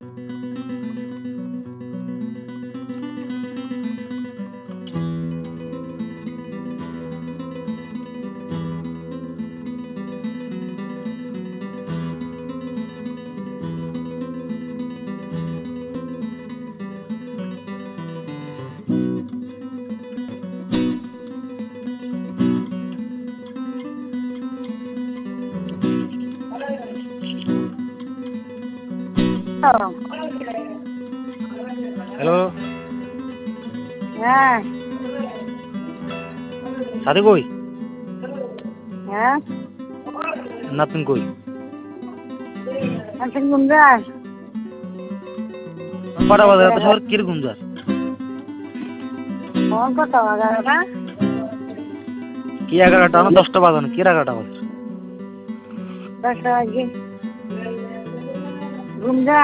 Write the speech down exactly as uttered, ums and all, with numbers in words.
Hello, হ্যাঁ সাথে কই? হ্যাঁ নাতিন কই? আছেন গুঞ্জার কটা বাজে? এত শহর কিরকম যাস? ফোন কত এগারোটা কি এগারোটা না দশটা বাজানো? কি এগারোটা বাজে? দশটা বাজে গুঞ্জার